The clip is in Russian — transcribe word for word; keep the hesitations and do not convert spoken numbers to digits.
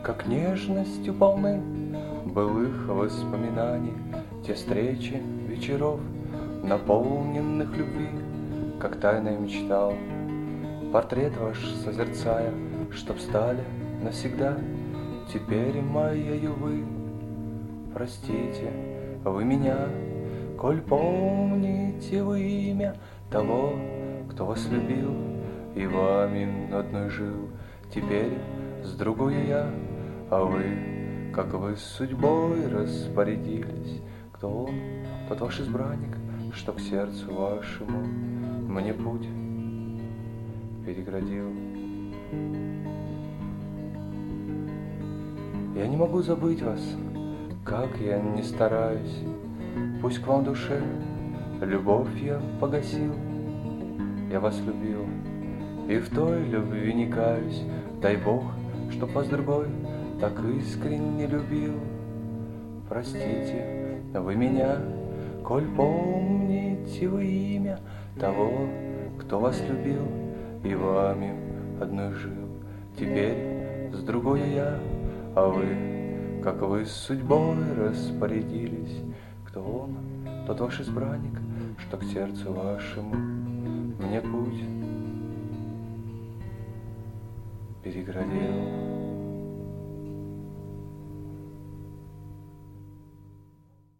Как нежностью полны былых воспоминаний те встречи вечеров, наполненных любви, как тайная мечтал. Портрет ваш созерцая, чтоб стали навсегда теперь моею вы. Простите вы меня, коль помните вы имя того, кто вас любил и вами одной жил. Теперь с другой я, а вы, как вы с судьбой распорядились. Кто он, тот ваш избранник, что к сердцу вашему мне путь переградил. Я не могу забыть вас, как я не стараюсь. Пусть к вам в душе любовь я погасил. Я вас любил и в той любви не каюсь. Дай Бог, чтоб вас другой так искренне любил. Простите вы меня, коль помните вы имя того, кто вас любил и вами одной жил. Теперь с другой я, а вы, как вы с судьбой распорядились. Кто он, тот ваш избранник, что к сердцу вашему мне путь переградил.